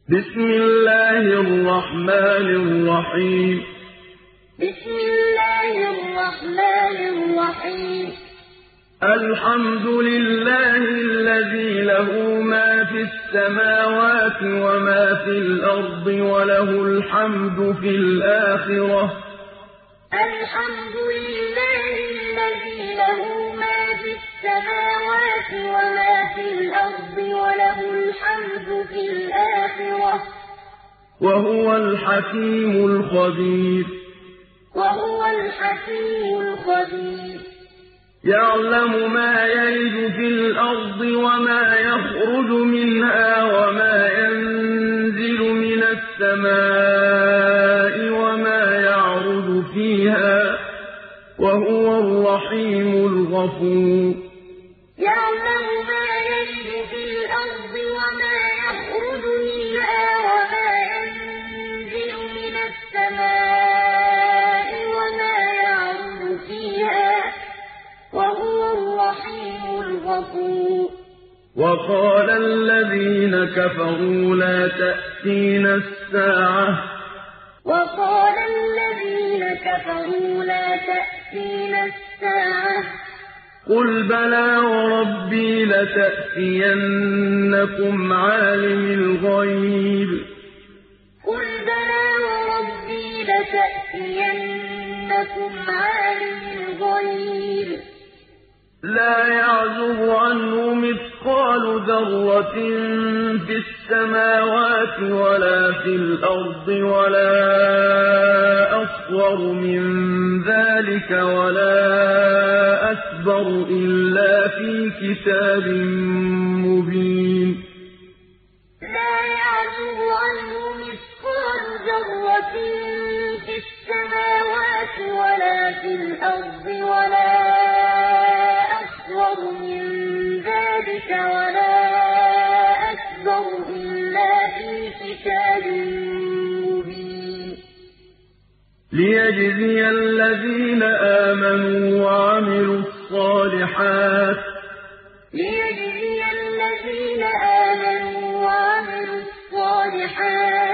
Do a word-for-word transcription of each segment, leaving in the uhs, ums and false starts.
بسم الله الرحمن الرحيم بسم الله الرحمن الرحيم الحمد لله الذي له ما في السماوات وما في الأرض وله الحمد في الآخرة الحمد لله الذي له ما في السماوات وما في الأرض وله الحمد في الآخرة وهو الحكيم الخبير وهو الحكيم الخبير يعلم ما يلج في الأرض وما يخرج منها وما ينزل من السماء وما يعرج فيها وهو الرحيم الغفور يعلم ما يلج في الأرض وما يخرج منها وما ينزل من السماء وما يعرج فيها وهو الرحيم الغفور وقال الذين كفروا لا تأتينا الساعة وقال الذين كفروا لا تأتينا الساعة قل بلى وربي لتأتينكم عالم الغيب قل بلى وربي لتأتينكم عالم الغيب لا يعزب عنه مثقال ذرة في السماوات ولا في الأرض ولا أصغر من ذلك ولا أكبر إلا في كتاب مبين لا يعزب عنه مثقال ذرة في السماوات ولا في الأرض ولا أصغر من ذلك ولا أكبر إلا في كتاب مبين ليجزي الذين آمنوا وعملوا الصالحات ليجزي الذين آمنوا وعملوا الصالحات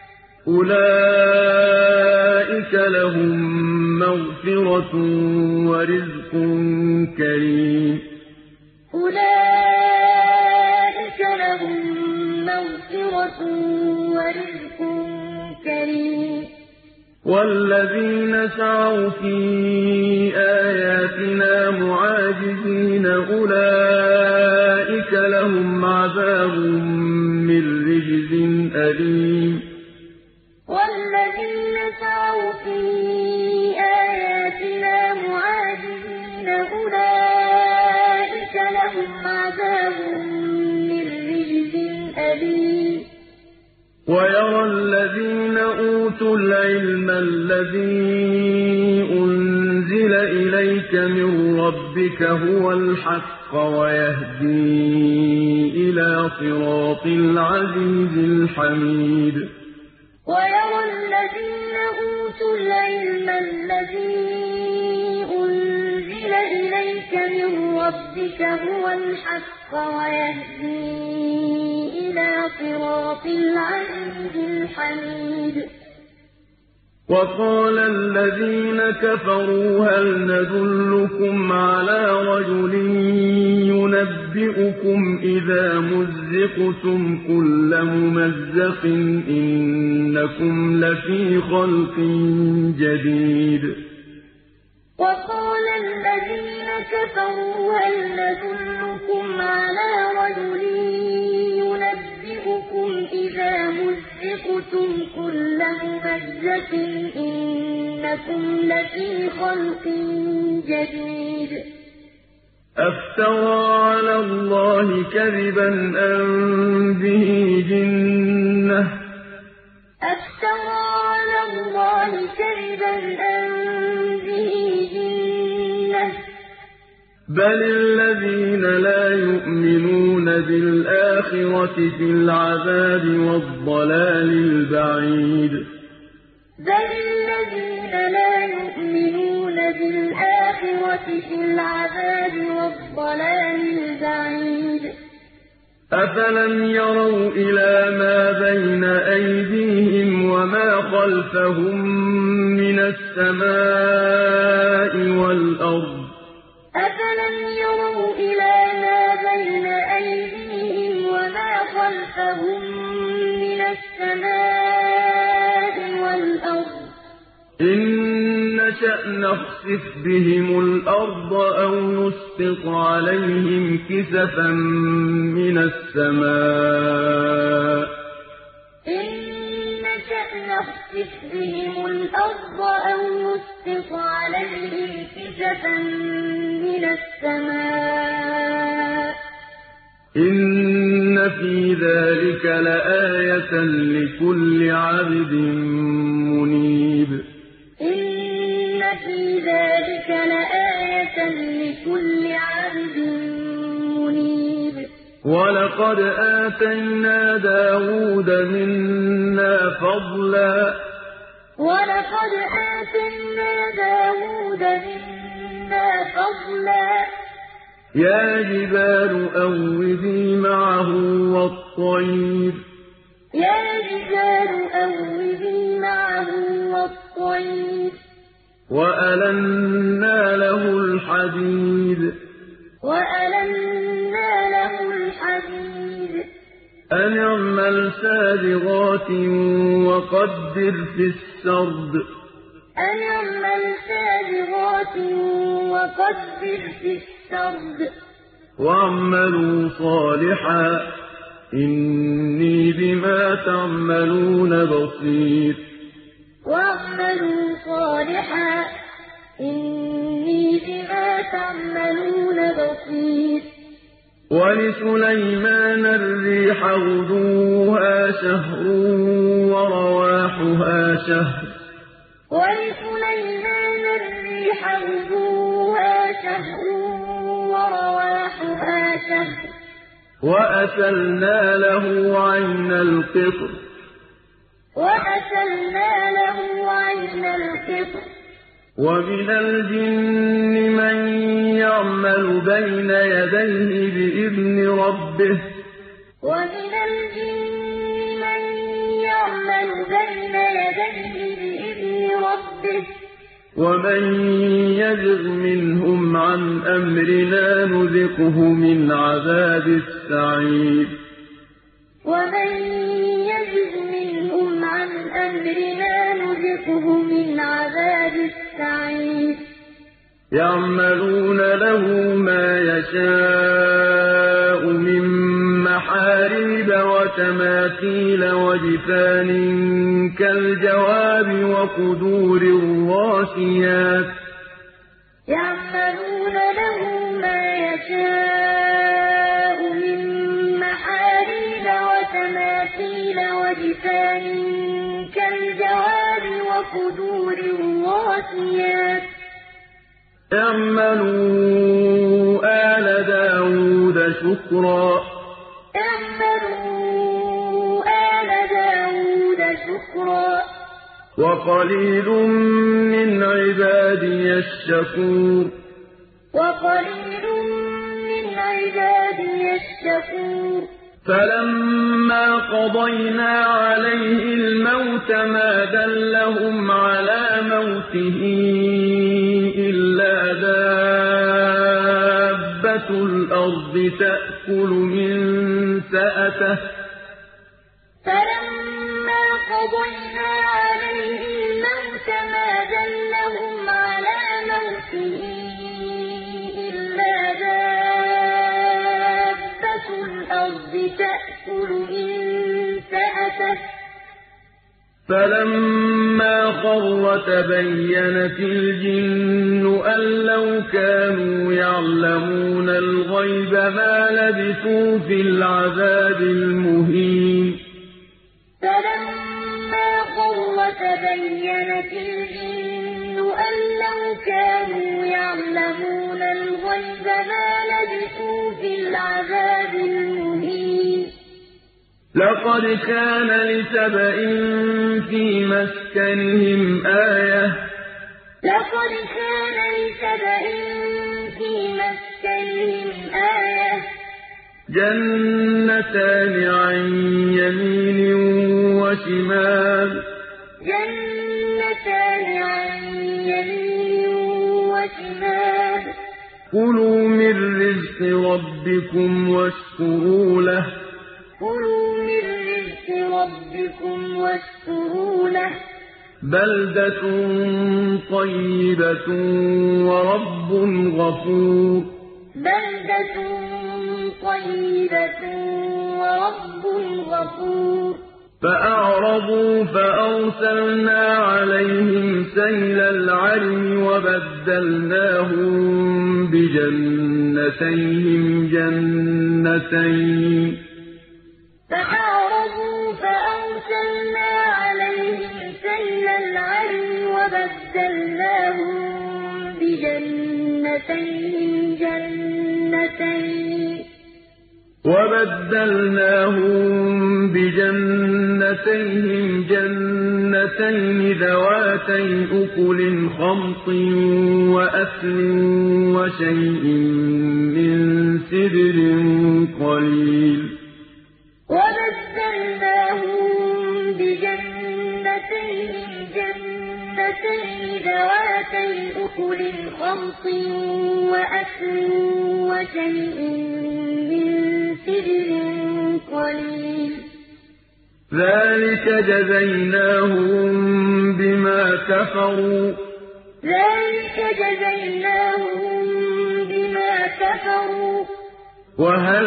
أولئك لهم مغفرة ورزق كريم أولئك لهم مغفرة ورزق كريم والذين سعوا في آياتنا معاجزين أولئك لهم عذاب من رجز أليم والذين سعوا في آياتنا معاجزين أولئك لهم عذاب من رجز أليم ويرى الذين أوتوا العلم الذي أنزل إليك من ربك هو الحق ويهدي إلى صراط العزيز الحميد ويرى الذين أوتوا العلم الذي أنزل إليك من ربك هو الحق ويهدي إلى صراط العزيز الحميد وقال الذين كفروا هل ندلكم على رجل ينبئكم إذا مزقتم كل ممزق إنكم لفي خلق جديد وقال الذين كفروا هل ندلكم على رجل ينبئكم إذا مزقتم كل ممزق إنكم لفي خلق جديد أفترى على الله كذبا أم به جنة أفترى على الله كذبا أم به جنة بل الذين لا يؤمنون بالآخرة في العذاب والضلال البعيد بل الذين لا يؤمنون بالآخرة في العذاب والضلال البعيد أفلم يروا إلى ما بين أيديهم وما خلفهم من السماء والأرض أفلم يروا إلى ما بين أيديهم وما خلفهم من السماء والأرض إن نشأ نخسف بهم الأرض أو نسقط عليهم كسفا من السماء إن نشأ نخسف بهم الأرض أو نسقط عليهم كسفا من السماء إن في ذلك لآية لكل عبد منيب إن في ذلك لآية لكل عبد منيب ولقد آتينا داود منا فضلا ولقد آتينا داود منا فضلا يا جبال أوبي معه والطير يا جبال أوبي معه والطير وألنا له الحديد وألنا له الحديد أن اعمل سابغات وقدر في السرد أن اعمل سابغات وقدر في السرد واعملوا صالحا إني بما تعملون بصير واعملوا صالحا إني بما تعملون بصير ولسليمان الريح غدوها شهر ورواحها شهر ولسليمان الريح غدوها شهر ورواحها شهر وأسلنا له عين القطر وأسلنا له عين القطر ومن الجن من يعمل بين يديه بإذن ربه ومن الجن من يعمل بين يديه بإذن ربه ومن يزغ منهم عن أمرنا نذقه من عذاب السعير ومن يزغ منهم عن أمرنا نذقه من عذاب السعير يعملون له ما يشاء من محاريب وتماثيل وجفان كالجواب وقدور الراسيات يعملون له ما يشاء من محاريب وتماثيل وجفان كالجواب وقدور الراسيات اعملوا آل داود شكرا اعملوا آل داود شكرا وقليل من عبادي الشكور وقليل من عبادي الشكور فلما قضينا عليه الموت ما دلهم على موته إلا دابة الأرض تأكل من سأته فلما قضينا عليه الموت ما دلهم على موته إلا دابة الأرض تأكل من سأته فلما خر تبينت الجن أن لو كانوا يعلمون الغيب ما لبثوا في العذاب المهين فلما خر تبينت الجن أن لو كانوا يعلمون الغيب ما لبثوا في العذاب المهين لقد كان لسبإ في مسكنهم آية لقد كان لسبإ في مسكنهم آية جنتان عن يمين وشمال جنتان عن يمين وشمال كلوا من رزق ربكم واشكروا له كلوا من رزق ربكم واشكروا له بلدة طيبة ورب غفور بلدة طيبة ورب غفور فأعرضوا فأرسلنا عليهم سيل العرم وبدلناهم بجنتيهم جنتين فأعرضوا فأرسلنا عليهم سيل العرم وبدلناهم بجنتيهم جنتين وبدلناهم بجنتيهم جنتين ذواتي أكل خمط وأثل وشيء من سدر قليل وبدلناهم بجنتيهم جنتين ذواتي أكل خمط وأثل وشيء من سدر قليل ذلك جزيناهم بما كفروا ذلك جزيناهم بما كفروا وهل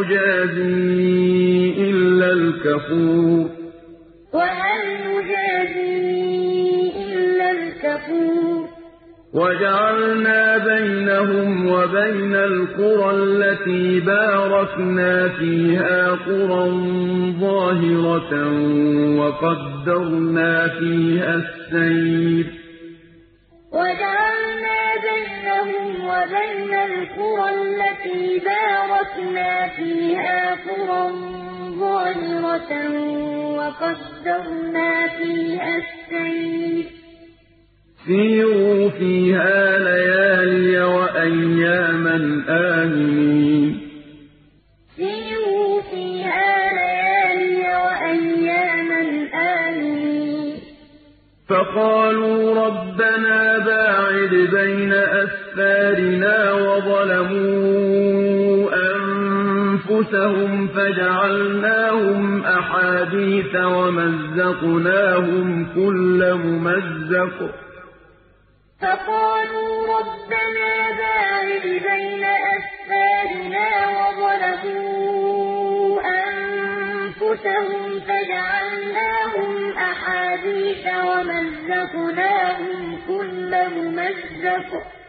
نجازي إلا الكفور وهل نجازي إلا الكفور وجعلنا بينهم وبين القرى التي باركنا فيها قرى ظاهرة وقدرنا فيها السير وجعلنا بينهم وبين القرى التي باركنا فيها قرى ظاهرة وقدرنا فيها السير سيروا فيها ليالي وأياما آمنين سيروا فيها ليالي وأياما آمنين فقالوا ربنا باعد بين أسفارنا وظلموا أنفسهم فجعلناهم أحاديث ومزقناهم كل ممزق فقالوا ربنا باعد بين أسفارنا وظلموا أنفسهم فجعلناهم أحاديث ومزقناهم كل ممزق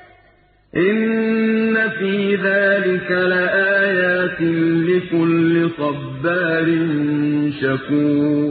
إن في ذلك لآيات لكل صبار شكور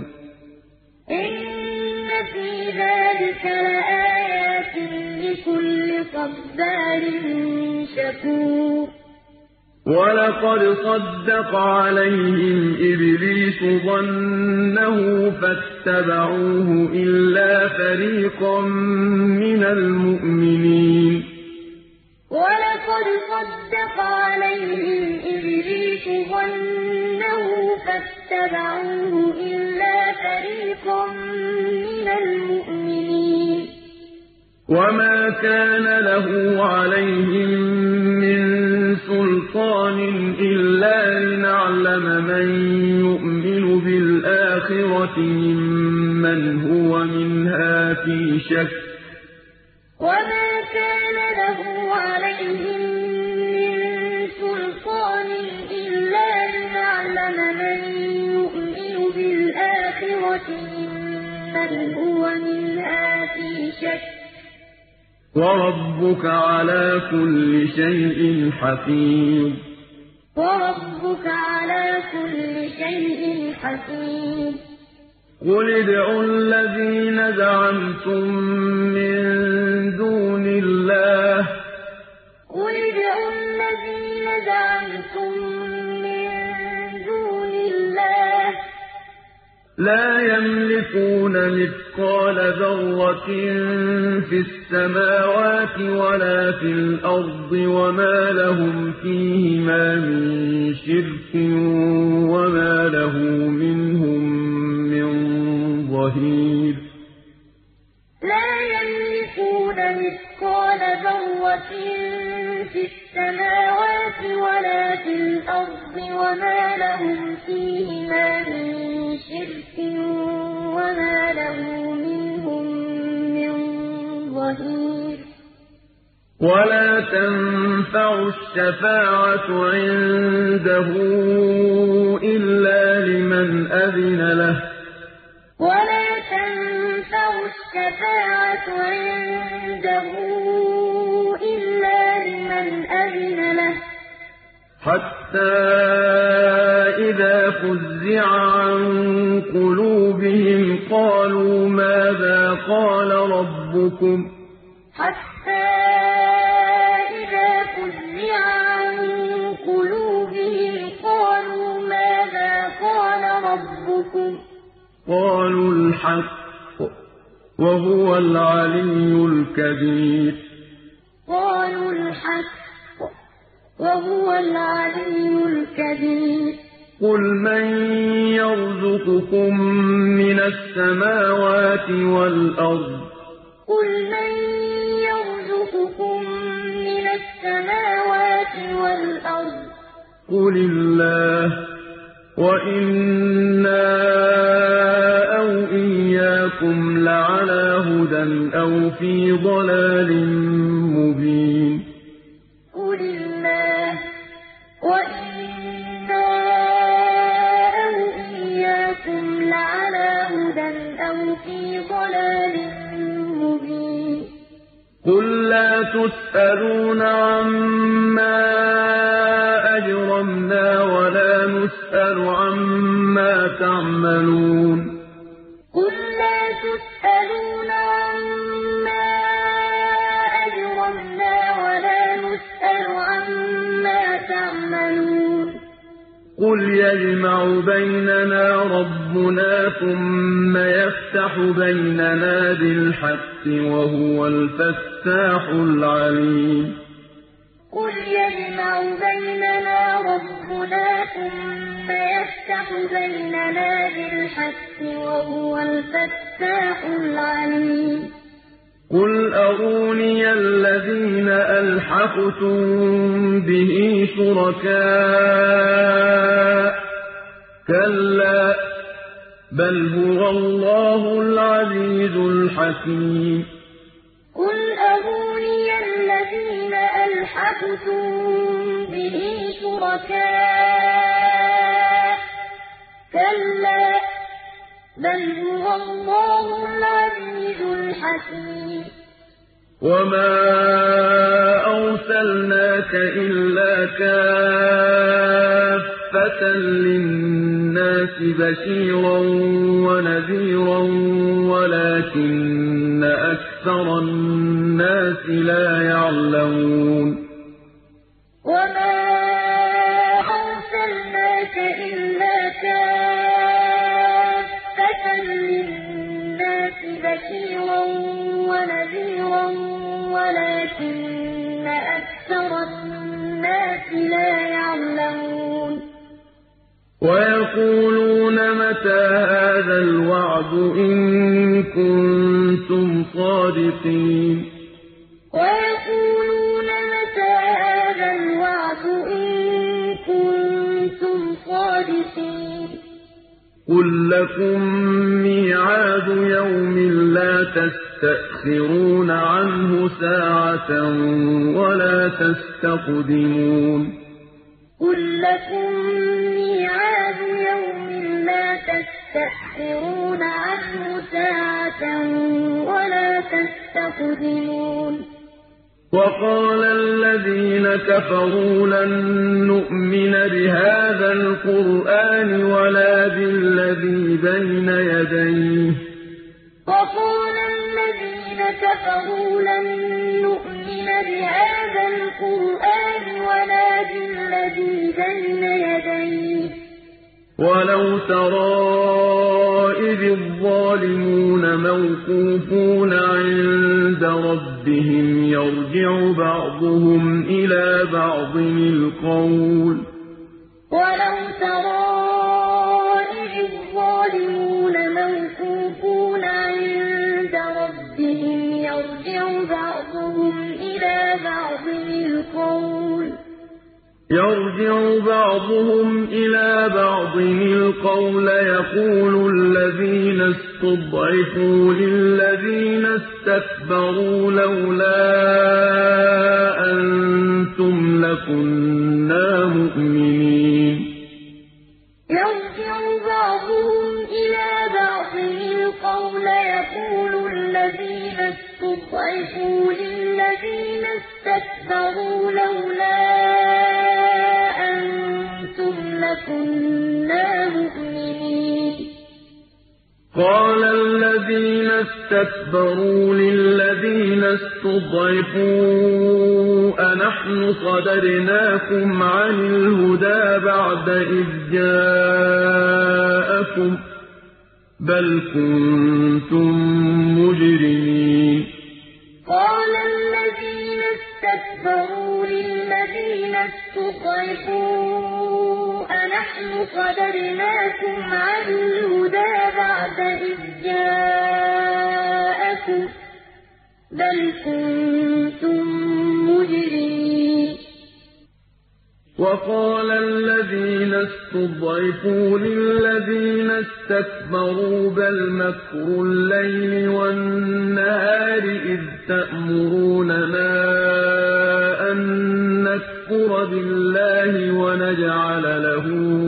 إن في ذلك لآيات لكل صبار شكور ولقد صدق عليهم إبليس ظنه فاتبعوه إلا فريقا من المؤمنين ولقد صدق عليهم إبليس ظنه فاتبعوه إلا فريقا من المؤمنين وما كان له عليهم من سلطان إلا لنعلم من يؤمن بالآخرة ممن هو منها في شك وما كان له عليهم من سلطان إلا لنعلم من يؤمن بالآخرة ممن هو منها في شك وربك على كل شيء حفيظ وربك على كل شيء حفيظ قل ادعوا الذين زعمتم من دون الله قل ادعوا الذين زعمتم من دون الله لا يملكون مثقال ذرة في السماوات ولا في الأرض وما لهم فيهما من شرك وما له منهم من ظهير لا يملكون مثقال ذرة في السماوات ولا في الأرض وما لهم فيهما من شرك وما له منهم من ظهير ولا تنفع الشفاعة عنده إلا لمن أذن له ولا تنفع الشفاعة عنده إلا لمن أذن له حتى إذا فزع عن قلوبهم قالوا ماذا قال ربكم حتى إذا فزع عن قلوبهم قالوا ماذا قال ربكم قالوا الحق وهو العلي الكبير قالوا الحق وهو العلي الكبير قل من يرزقكم من السماوات والأرض قل من يرزقكم من السماوات والأرض قل الله وإنا أو إياكم لعلى هدى أو في ضلال مبين قل الله وإنا أو إياكم لعلى هدى أو في ضلال مبين قل لا تسألون عما أجرمنا ولا نسأل عما تعملون قل لا تسألون عما أجرمنا ولا نسأل عما تعملون قل يجمع بيننا ربنا ثم يفتح بيننا بالحق وهو الفتاح العليم قل يجمع بيننا ربنا ثم يفتح بيننا بالحق وهو الفتاح العليم قل أروني الذين ألحقتم به شركاء كلا بل هو الله العزيز الحكيم قل أروني الذين ألحقتم به شركاء كلا بل هو الله العزيز الحكيم وما أرسلناك إلا كافة للناس بشيرا ونذيرا ولكن أكثر الناس لا يعلمون وما أرسلناك إلا كافة للناس بشيرا ونذيرا ولكن أكثر الناس لا يعلمون ويقولون متى هذا الوعد إن كنتم صادقين ويقولون متى هذا الوعد إن كنتم صادقين قل لكم ميعاد يوم لا تستأخرون عنه ساعة ولا تستقدمون قل لكم ميعاد يوم لا تستأخرون عنه ساعة ولا تستقدمون وقال الذين كفروا لن نؤمن بهذا القرآن ولا بالذي بين يديه وقال الذين كفروا لن نؤمن بهذا القرآن ولا بالذي بين يديه وَلَوْ تَرَىٰ إِذِ الظَّالِمُونَ مَوْقُوفُونَ عِندَ رَبِّهِمْ يَرْجِعُ بَعْضُهُمْ إِلَىٰ بَعْضٍ الْقَوْلَ وَلَوْ تَرَىٰ إِذِ الظَّالِمُونَ مَوْقُوفُونَ عِندَ رَبِّهِمْ يَرْجِعُ بَعْضُهُمْ إِلَىٰ بَعْضٍ الْقَوْلَ يَرْجِعُ بَعْضُهُمْ إِلَىٰ بَعْضٍ الْقَوْلَ يَقُولُ الَّذِينَ اسْتُضْعِفُوا لِلَّذِينَ اسْتَكْبَرُوا لَوْلَا أَنتُمْ لَكُنَّا مُؤْمِنِينَ يَرْجِعُ بَعْضُهُمْ إِلَىٰ بَعْضٍ الْقَوْلَ يَقُولُ الَّذِينَ اسْتُضْعِفُوا لِلَّذِينَ اسْتَكْبَرُوا لَوْلَا كُنَّا مُؤْمِنِينَ قَالَ الَّذِينَ اسْتَكْبَرُوا لِلَّذِينَ اسْتُضْعِفُوا أَنَحْنُ صَدَدْنَاكُمْ عَنِ الْهُدَىٰ بَعْدَ إِذْ جَاءَكُم بَلْ كُنتُم مُّجْرِمِينَ قَالَ الَّذِينَ اسْتَكْبَرُوا لِلَّذِينَ اسْتُضْعِفُوا أَنَحْنُ صَدَدْنَاكُمْ عَنِ الْهُدَىٰ بَعْدَ إِذْ جَاءَكُم بَلْ كُنتُم مُّجْرِمِينَ وَقَالَ الَّذِينَ اسْتُضْعِفُوا لِلَّذِينَ اسْتَكْبَرُوا بَلْ مَكْرُ اللَّيْلِ وَالنَّهَارِ إِذْ تَأْمُرُونَنَا أَن نَّكْفُرَ بِاللَّهِ وَنَجْعَلَ لَهُ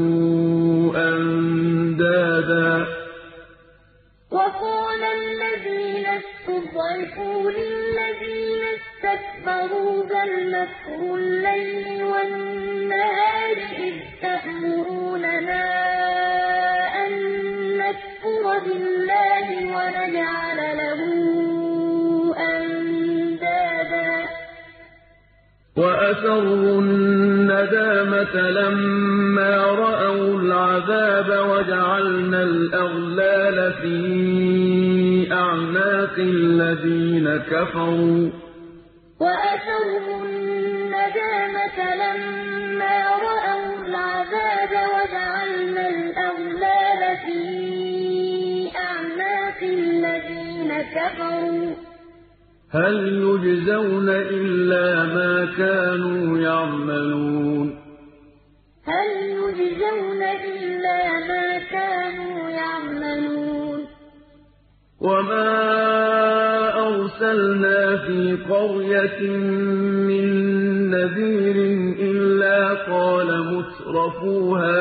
أَندَادًا وَقَالَ الَّذِينَ اسْتُضْعِفُوا لِلَّذِينَ اسْتَكْبَرُوا بَلْ مَكْرُ اللَّيْلِ وَالنَّهَارِ إِذْ تَأْمُرُونَنَا أَن نَّكْفُرَ بِاللَّهِ وَنَجْعَلَ لَهُ أَندَادًا وَأَسَرُّوا النَّدَامَةَ لَمَّا رَأَوُا الْعَذَابَ وَجَعَلْنَا الْأَغْلَالَ فِي أَعْنَاقِ الَّذِينَ كَفَرُوا وَأَسَرُّوا النَّدَامَةَ لَمَّا رَأَوُا الْعَذَابَ وَجَعَلْنَا الْأَغْلَالَ فِي أَعْنَاقِ الَّذِينَ كَفَرُوا هَلْ يُجْزَوْنَ إِلَّا مَا كَانُوا يَعْمَلُونَ هَلْ يُجْزَوْنَ إِلَّا مَا كَانُوا يَعْمَلُونَ وَمَا أَرْسَلْنَا فِي قَرْيَةٍ مِّن نَّذِيرٍ إِلَّا قَالَ مُتْرَفُوهَا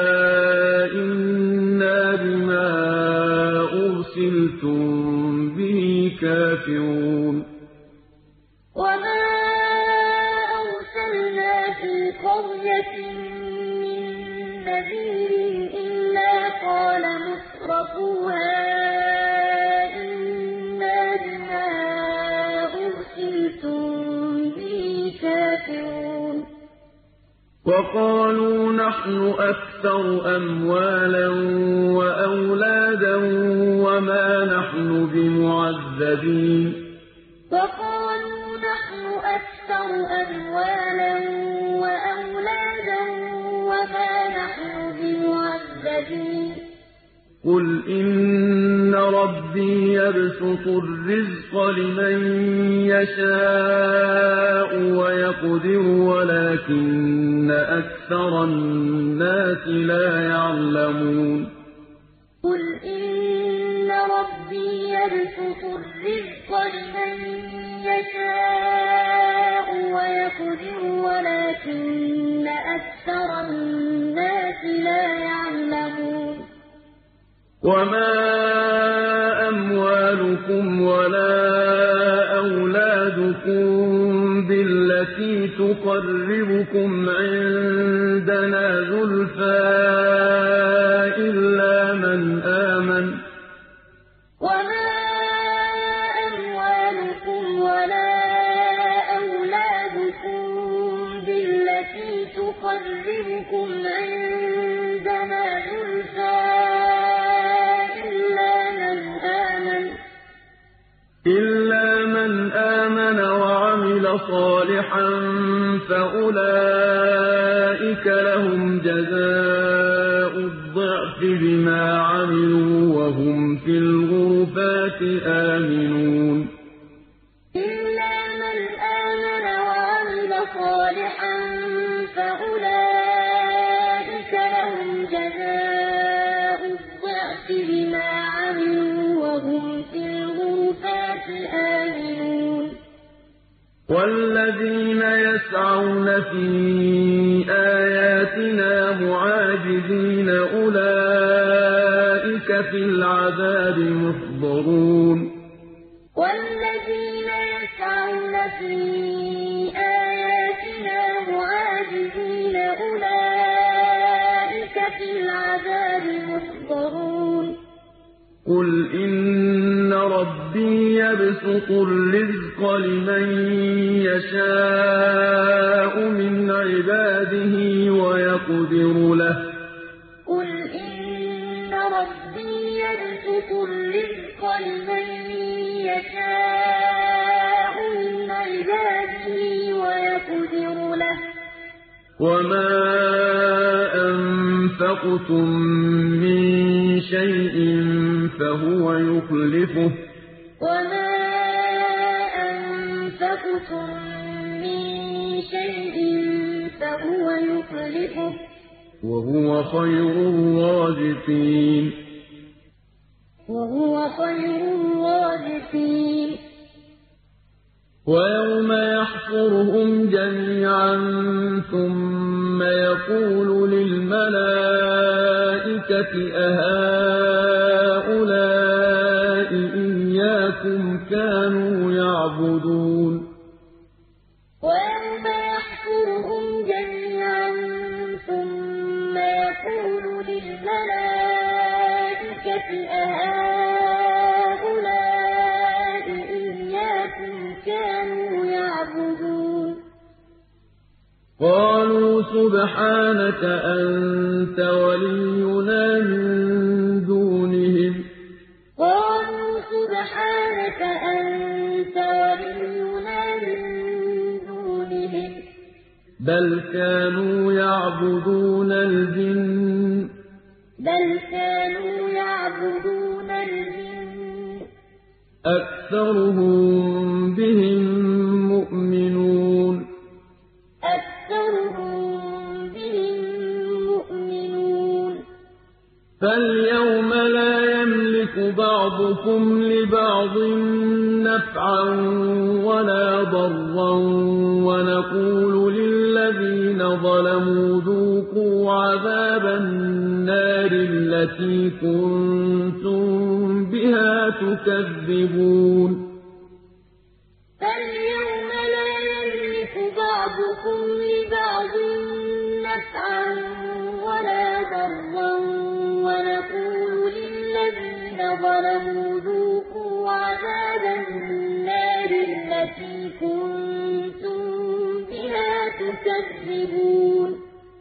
إِنَّا بِمَا أُرْسِلْتُم بِهِ كَافِرُونَ وَمَا أَرْسَلْنَا فِي قَرْيَةٍ مِّن نَّذِيرٍ إِلَّا قَالَ مُتْرَفُوهَا إِنَّا بِمَا أُرْسِلْتُم بِهِ كَافِرُونَ وَقَالُوا نَحْنُ أَكْثَرُ أَمْوَالًا وَأَوْلَادًا وَمَا نَحْنُ بِمُعَذَّبِينَ وَقَالُوا نَحْنُ أَكْثَرُ أَمْوَالًا وَأَوْلَادًا وَمَا نَحْنُ بِمُعَذَّبِينَ قُلْ إِنَّ رَبِّي يَبْسُطُ الرِّزْقَ لِمَن يَشَاءُ وَيَقْدِرُ وَلَٰكِنَّ أَكْثَرَ النَّاسِ لَا يَعْلَمُونَ قُلْ إِنَّ رَبِّي يَبْسُطُ الرِّزْقَ لِمَن يَشَاءُ وَيَقْدِرُ وَلَٰكِنَّ أَكْثَرَ النَّاسِ لَا يَعْلَمُونَ وَمَا أَمْوَالُكُمْ وَلَا أَوْلَادُكُم بِالَّتِي تُقَرِّبُكُمْ عِندَنَا زُلْفَىٰ إِلَّا مَنْ آمَنَ وَمَا أَمْوَالُكُمْ وَلَا أَوْلَادُكُم بِالَّتِي تُقَرِّبُكُمْ عِندَنَا زُلْفَىٰ صَالِحًا فَأُولَٰئِكَ لَهُمْ جَزَاءُ الضِّعْفِ بِمَا عَمِلُوا وَهُمْ فِي الْغُرُفَاتِ آمِنُونَ إِلَّا مَنْ آمَنَ وَعَمِلَ صَالِحًا فَأُولَٰئِكَ لَهُمْ جَزَاءُ الضِّعْفِ بِمَا عَمِلُوا وَهُمْ فِي الْغُرُفَاتِ آمِنُونَ وَالَّذِينَ يَسْعَوْنَ فِي آيَاتِنَا مُعَاجِزِينَ أُولَٰئِكَ فِي الْعَذَابِ مُحْضَرُونَ وَالَّذِينَ يَسْعَوْنَ فِي آيَاتِنَا مُعَاجِزِينَ أُولَٰئِكَ فِي الْعَذَابِ مُحْضَرُونَ قُلْ إِنَّ رَبِّي يَبْسُطُ الرِّزْقَ لِمَن يَشَاءُ مِنْ عِبَادِهِ وَيَقْدِرُ لَهُ ۚ قُلْ إِنَّ رَبِّي يَبْسُطُ الرِّزْقَ لِمَن يَشَاءُ مِنْ عِبَادِهِ وَيَقْدِرُ لَهُ ۚ وَمَا أَنفَقْتُم مِّن شَيْءٍ فَهُوَ يُخْلِفُهُ ۖ وَمَا أَنفَقْتُم مِّن شَيْءٍ فَهُوَ يُخْلِفُهُ ۖ وَهُوَ خَيْرُ الرَّازِقِينَ وَهُوَ خَيْرُ الرَّازِقِينَ وَيَوْمَ يَحْشُرُهُمْ جَمِيعًا ثُمَّ يَقُولُ لِلْمَلَائِكَةِ أَهَٰؤُلَاءِ إِيَّاكُمْ كَانُوا يَعْبُدُونَ وَيَوْمَ يَحْشُرُهُمْ جَمِيعًا ثُمَّ يَقُولُ لِلْمَلَائِكَةِ أَهَٰؤُلَاءِ إِيَّاكُمْ كَانُوا يَعْبُدُونَ قَالُوا سُبْحَانَكَ أَنتَ وَلِيُّنَا مِن دُونِهِمْ ۖ قَالُوا سُبْحَانَكَ أَنتَ وَلِيُّنَا مِن دُونِهِم ۖ بَلْ كَانُوا يَعْبُدُونَ الْجِنَّ بَلْ كَانُوا يَعْبُدُونَ الْجِنَّ ۖ أَكْثَرُهُم بِهِم مُّؤْمِنُونَ أَكْثَرُهُم بِهِم مُّؤْمِنُونَ فَالْيَوْمَ لَا يَمْلِكُ بَعْضُكُمْ لِبَعْضٍ نَّفْعًا وَلَا ضَرًّا وَنَقُولُ لِلَّذِينَ ظَلَمُوا ذُوقُوا عَذَابَ النَّارِ الَّتِي كُنتُم بِهَا تُكَذِّبُونَ فَالْيَوْمَ لَا يَمْلِكُ بَعْضُكُمْ لِبَعْضٍ نَّفْعًا وَلَا ضَرًّا وَنَقُولُ لِلَّذِينَ ظَلَمُوا ذُوقُوا عَذَابَ النَّارِ الَّتِي كُنتُم بِهَا تُكَذِّبُونَ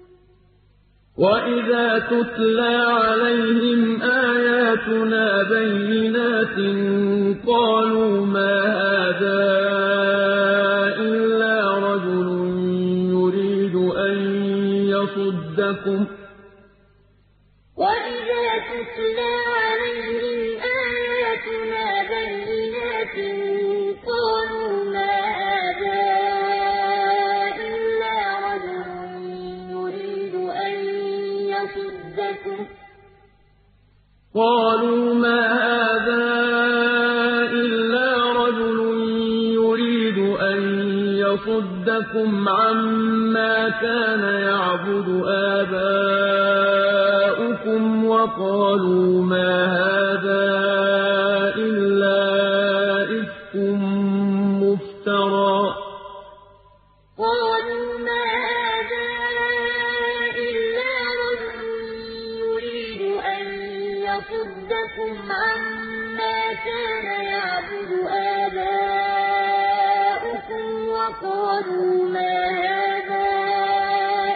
وَإِذَا تُتْلَىٰ عَلَيْهِمْ آيَاتُنَا بَيِّنَاتٍ قَالُوا مَا هَٰذَا إِلَّا رَجُلٌ يُرِيدُ أَن يَصُدَّكُمْ وَإِذَا تُتْلَىٰ عَلَيْهِمْ آيَاتُنَا بَيِّنَاتٍ قَالُوا مَا هَٰذَا إِلَّا رَجُلٌ يُرِيدُ أَن يَصُدَّكُمْ قَالُوا مَا هَٰذَا إِلَّا رَجُلٌ يُرِيدُ أَن يَصُدَّكُمْ عَمَّا كَانَ يَعْبُدُ آبَاؤُكُمْ وَقَالُوا مَا هَٰذَا إِلَّا إِفْكٌ مُّفْتَرًى قَالُوا مَا هَٰذَا إِلَّا رَجُلٌ يُرِيدُ أَن يَصُدَّكُمْ عَمَّا كَانَ يَعْبُدُ آبَاؤُكُمْ وَقَالُوا مَا هَٰذَا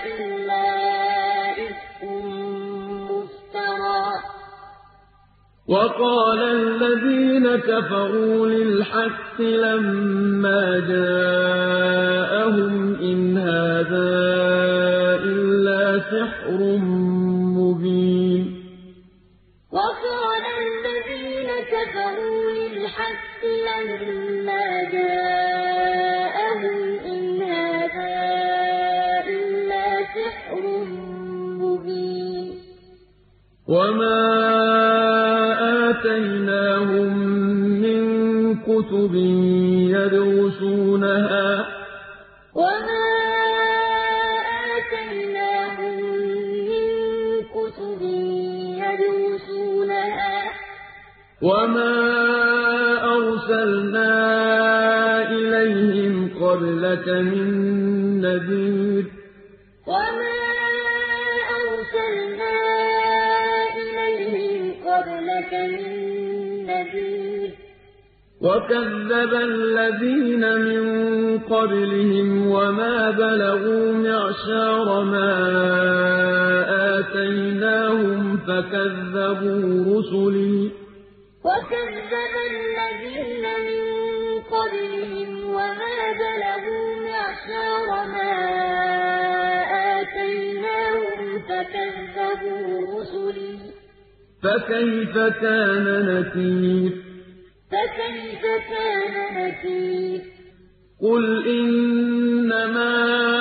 إِلَّا إِفْكٌ مُّفْتَرًى وقال الذين كفروا للحق لما جاءهم إن هذا إلا سحر مبين وقال الذين كفروا للحق لما جاءهم إن هذا إلا سحر مبين وما آتيناهم من كتب يدرسونها وما آتيناهم من كتب يدرسونها وما أرسلنا إليهم قبلك من نذير وما أرسلنا إليهم قبلك من نذير وكذب الذين من قبلهم وما بلغوا معشار ما آتيناهم فكذبوا رسلي وكذب الذين من قبلهم وما بلغوا معشار ما آتيناهم فكذبوا رسلي فكيف كان نكير فكيف كان نكير قل إنما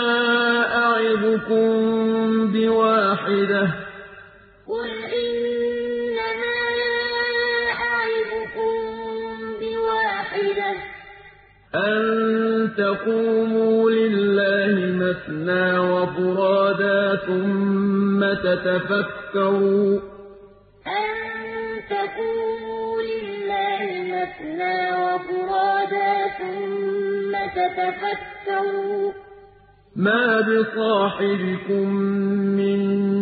أعظكم بواحدة قل إنما أعظكم بواحدة أن تقوموا لله مثنى وفرادا ثم تتفكروا أن تقوموا لله مثنى وفرادا ثم تتفكروا ما بصاحبكم من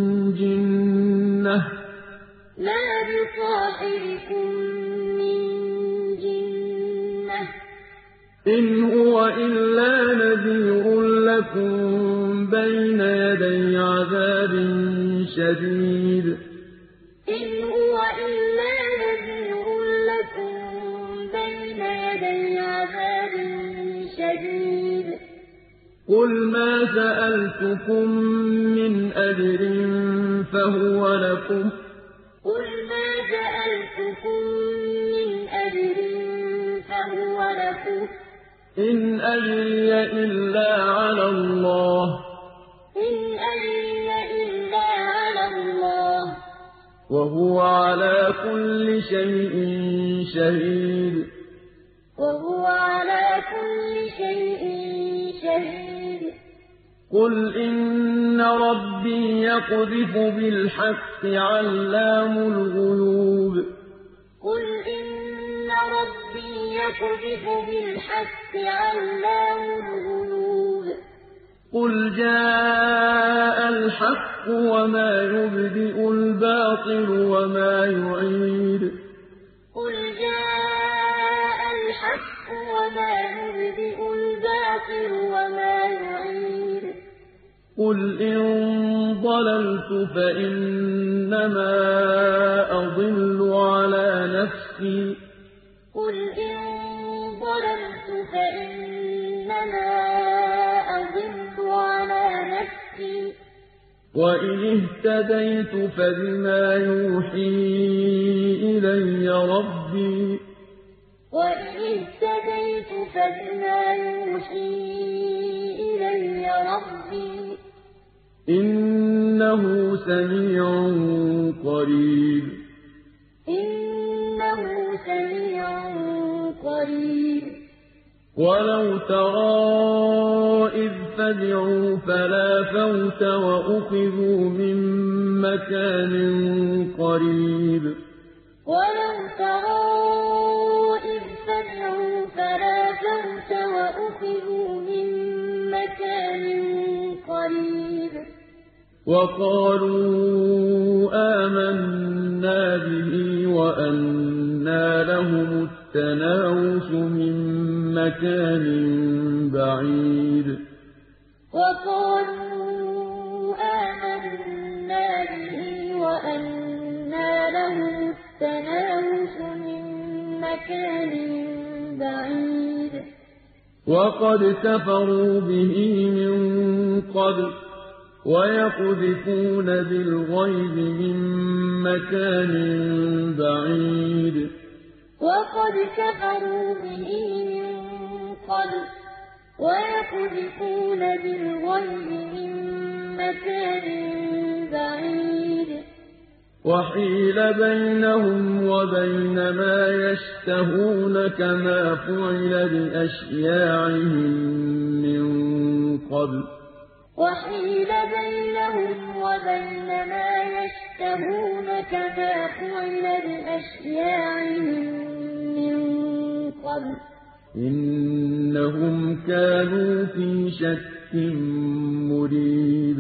جنة ما بصاحبكم من جنة إن هو إلا نذير لكم بين يدي عذاب شديد إن هو إلا نذير لكم بين يدي عذاب شديد قل ما سألتكم من أجر فهو لكم قل ما سألتكم من أجر فهو لكم إن أجري إلا على الله إن أجري إلا على الله وهو على كل شيء شهيد وهو على كل شيء شهيد قل إن ربي يقذف بالحق علام الغيوب قل إن ربي يقذف بالحق علام الغيوب قل جاء الحق وما يبدئ الباطل وما يعيد قل جاء الحق وما يبدئ الباطل وما يعيد قل إن ضللت فإنما أضل على نفسي قل إن ضللت فإنما أضل على نفسي وإن اهتديت فبما يوحي إلي ربي وإن اهتديت فبما يوحي إلي ربي إنه سميع قريب إنه سميع قريب ولو ترى إذ فزعوا فلا فوت وأخذوا من مكان قريب ولو ترى إذ فزعوا فلا فوت وأخذوا من مكان قريب وقالوا آمنا به وأنى لهم التناوش من مكان بعيد وقالوا آمنا به وأنى لهم التَّنَاوُشُ مِن مَّكَانٍ بَعِيدٍ وَقَدْ كَفَرُوا بِهِ مِن قَبْلُ وَيَقْذِفُونَ بِالْغَيْبِ مِن مَّكَانٍ بَعِيدٍ وَقَدْ كَفَرُوا بِهِ مِن قَبْلُ وَيَقْذِفُونَ بِالْغَيْبِ مِن مَّكَانٍ بَعِيدٍ وَحِيلَ بَيْنَهُمْ وَبَيْنَ مَا يَشْتَهُونَ كَمَا فُعِلَ بِأَشْيَاعِهِم مِّن قَبْلُ وَحِيلَ بَيْنَهُمْ وَبَيْنَ مَا يَشْتَهُونَ كَمَا فُعِلَ بِأَشْيَاعِهِم مِّن قَبْلُ إِنَّهُمْ كَانُوا فِي شَكٍّ مُّرِيبٍ